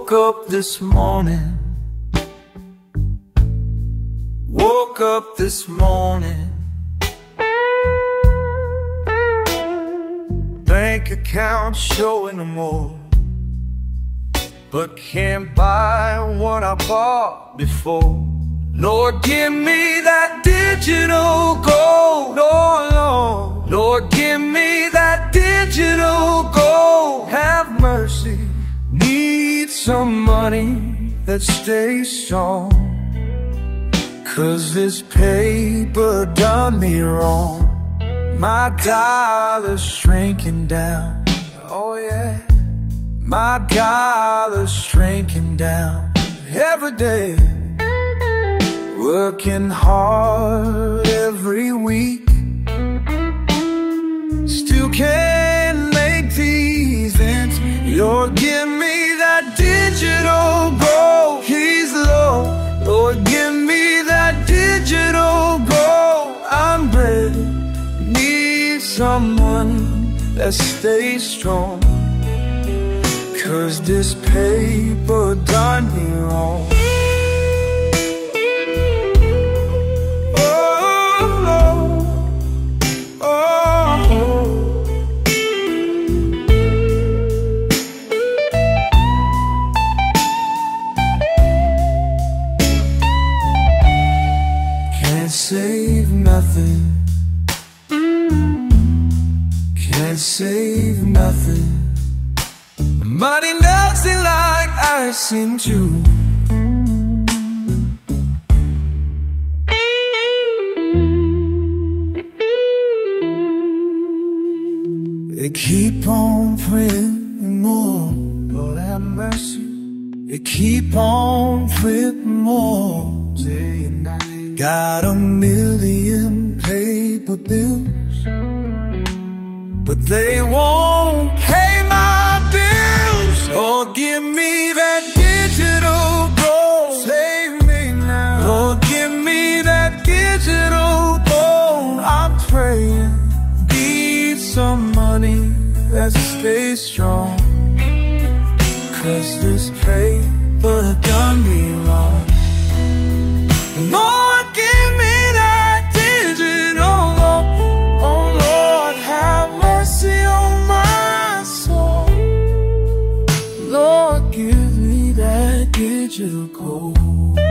Woke up this morning. Woke up this morning. Bank account showing more, but can't buy what I bought before. Lord, give me that digital gold. Oh, Lord, Lord, give me that digital gold. Have mercy. Need some money that stays strong, 'cause this paper done me wrong. My dollar's shrinking down. Oh yeah, my dollar's shrinking down every day. Working hard every week, still can't make these ends. Lord, give me that digital gold. He's low. Lord, give me that digital gold. I'm ready. Need someone that stays strong, 'cause this paper done me wrong. Save nothing, can't save nothing. Money melting like ice into. They keep on printing more, Lord have mercy. They keep on printing more, day and night. Got a million paper bills, but they won't pay my bills. Oh, give me that digital gold. Save me now. Oh, give me that digital gold. I'm praying. Need some money that stays strong, 'cause this paper done me wrong. Lord, give me that digital gold. Oh Lord, have mercy on my soul. Lord, give me that digital gold.